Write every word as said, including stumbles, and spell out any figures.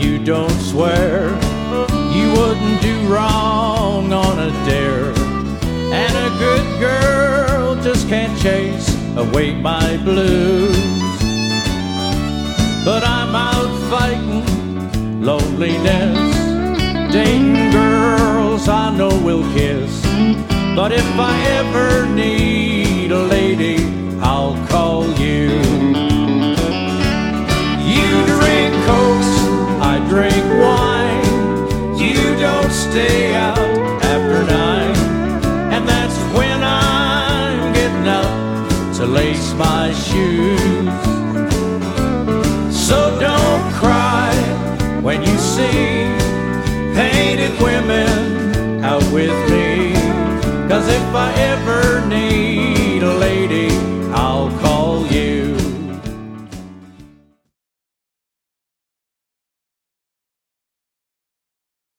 you don't swear you wouldn't do wrong on a dare. And a good girl just can't chase away my blues. But I'm out fighting loneliness, dating girls I know will kiss. But if I ever need a lady, I'll call you. You drink Cokes, I drink wine. You don't stay out after nine. And that's when I'm getting up to lace my shoes. So don't cry when you see painted women out with me. 'Cause if I ever